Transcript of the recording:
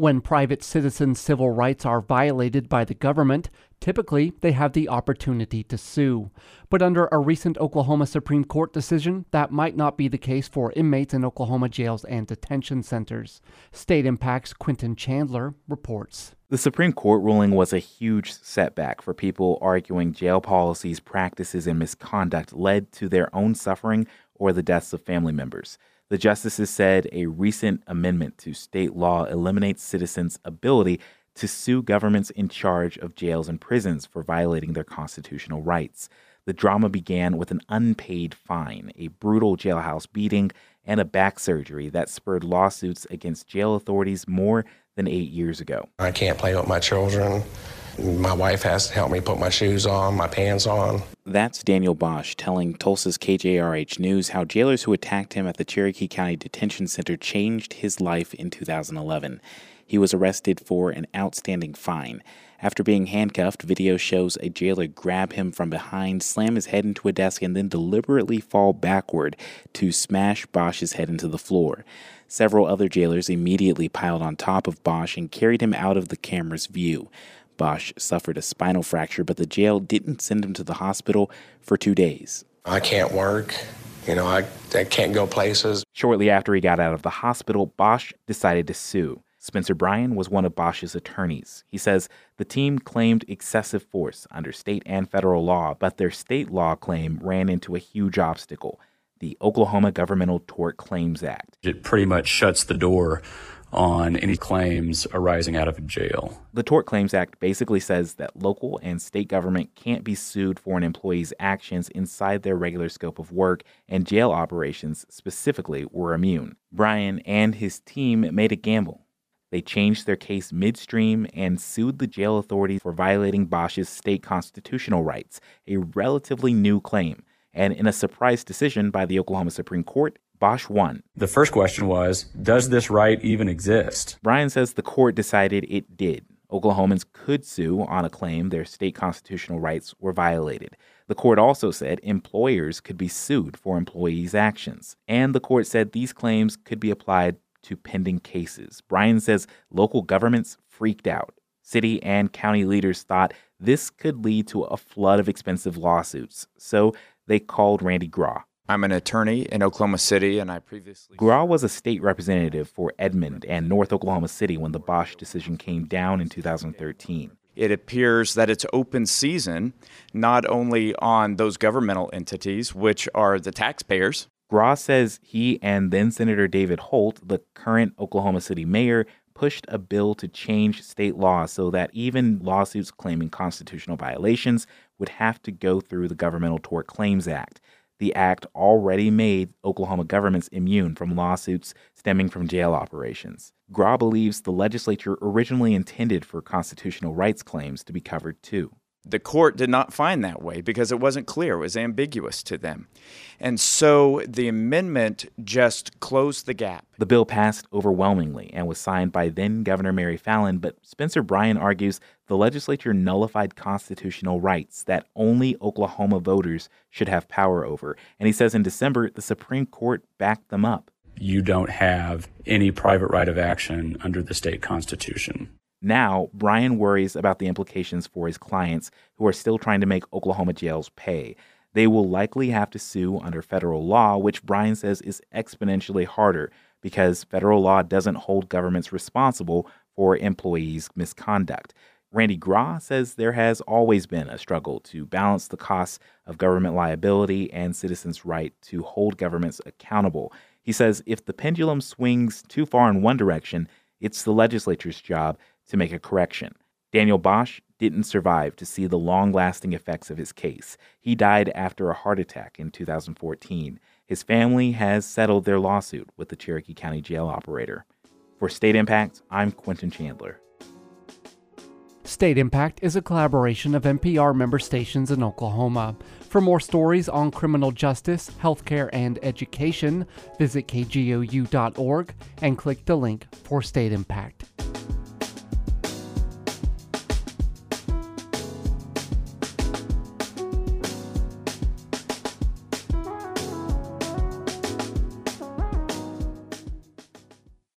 When private citizens' civil rights are violated by the government, typically they have the opportunity to sue. But under a recent Oklahoma Supreme Court decision, that might not be the case for inmates in Oklahoma jails and detention centers. State Impact's Quentin Chandler reports. The Supreme Court ruling was a huge setback for people arguing jail policies, practices, and misconduct led to their own suffering or the deaths of family members. The justices said a recent amendment to state law eliminates citizens' ability to sue governments in charge of jails and prisons for violating their constitutional rights. The drama began with an unpaid fine, a brutal jailhouse beating, and a back surgery that spurred lawsuits against jail authorities more than 8 years ago. I can't play with my children. My wife has to help me put my shoes on, my pants on. That's Daniel Bosch telling Tulsa's KJRH News how jailers who attacked him at the Cherokee County Detention Center changed his life in 2011. He was arrested for an outstanding fine. After being handcuffed, video shows a jailer grab him from behind, slam his head into a desk, and then deliberately fall backward to smash Bosch's head into the floor. Several other jailers immediately piled on top of Bosch and carried him out of the camera's view. Bosch suffered a spinal fracture, but the jail didn't send him to the hospital for 2 days. I can't work. I can't go places. Shortly after he got out of the hospital, Bosch decided to sue. Spencer Bryan was one of Bosch's attorneys. He says the team claimed excessive force under state and federal law, but their state law claim ran into a huge obstacle, the Oklahoma Governmental Tort Claims Act. It pretty much shuts the door on any claims arising out of a jail. The Tort Claims Act basically says that local and state government can't be sued for an employee's actions inside their regular scope of work, and jail operations specifically were immune. Bryan and his team made a gamble. They changed their case midstream and sued the jail authority for violating Bosch's state constitutional rights, a relatively new claim. And in a surprise decision by the Oklahoma Supreme Court, Bosch won. The first question was, does this right even exist? Bryan says the court decided it did. Oklahomans could sue on a claim their state constitutional rights were violated. The court also said employers could be sued for employees' actions. And the court said these claims could be applied to pending cases. Bryan says local governments freaked out. City and county leaders thought this could lead to a flood of expensive lawsuits, so they called Randy Graw. I'm an attorney in Oklahoma City, and I previously... Graw was a state representative for Edmond and North Oklahoma City when the Bosch decision came down in 2013. It appears that it's open season, not only on those governmental entities, which are the taxpayers. Graw says he and then Senator David Holt, the current Oklahoma City mayor, pushed a bill to change state law so that even lawsuits claiming constitutional violations would have to go through the Governmental Tort Claims Act. The act already made Oklahoma governments immune from lawsuits stemming from jail operations. Graw believes the legislature originally intended for constitutional rights claims to be covered too. The court did not find that way because it wasn't clear. It was ambiguous to them. And so the amendment just closed the gap. The bill passed overwhelmingly and was signed by then Governor Mary Fallin, but Spencer Bryan argues the legislature nullified constitutional rights that only Oklahoma voters should have power over. And he says in December, the Supreme Court backed them up. You don't have any private right of action under the state constitution. Now, Bryan worries about the implications for his clients who are still trying to make Oklahoma jails pay. They will likely have to sue under federal law, which Bryan says is exponentially harder because federal law doesn't hold governments responsible for employees' misconduct. Randy Graw says there has always been a struggle to balance the costs of government liability and citizens' right to hold governments accountable. He says if the pendulum swings too far in one direction, it's the legislature's job to make a correction. Daniel Bosch didn't survive to see the long-lasting effects of his case. He died after a heart attack in 2014. His family has settled their lawsuit with the Cherokee County Jail operator. For State Impact, I'm Quentin Chandler. State Impact is a collaboration of NPR member stations in Oklahoma. For more stories on criminal justice, healthcare, and education, visit kgou.org and click the link for State Impact.